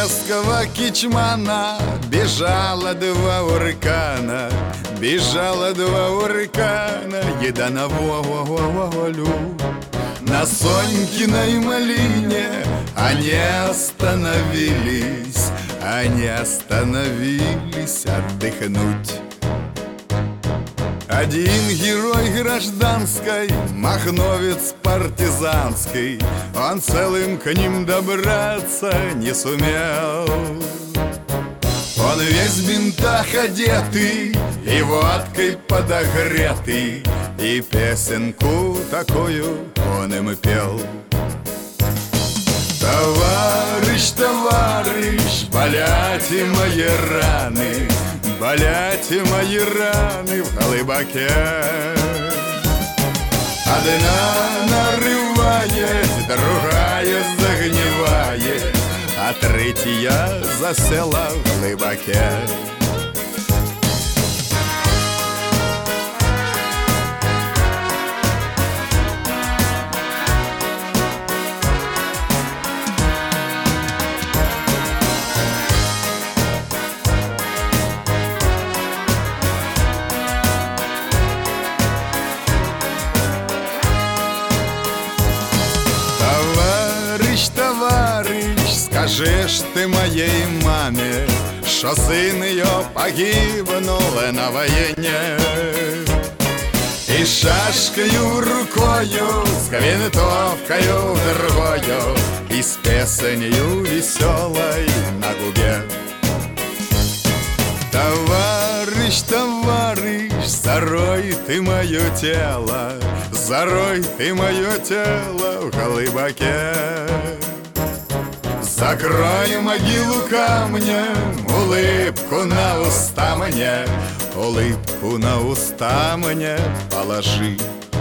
одесского кичмана бежало два уркана, бежало два уркана, еда на волю. На Сонькиной малине они остановились отдохнуть. Один герой гражданской, махновец партизанский, он целым к ним добраться не сумел. Он весь в бинтах одетый и водкой подогретый, и песенку такую он им пел. Товарищ, товарищ, болят и мои раны, болят и мои раны в Колыбаке. Одна нарывает, другая загнивает, а третья засела в Колыбаке. Товарищ, скажи ж ты моей маме, что сын ее погибнул на войне. И шашкою рукою, с винтовкою другою, и с песнею веселой на губе. Товарищ, товарищ, зарой ты мое тело, зарой ты мое тело в Колыбаке. Закрой могилу камнем, улыбку на уста мне, улыбку на уста мне положи.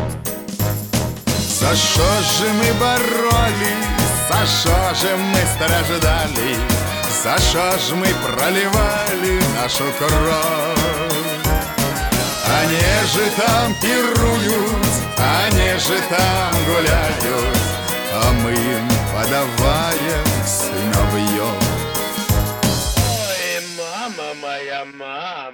За что же мы боролись, за что же мы страждали, за что ж мы проливали нашу кровь? Они же там пируют, они же там гуляют, а мы им подаваем сыновьев. Ой, мама моя, мама.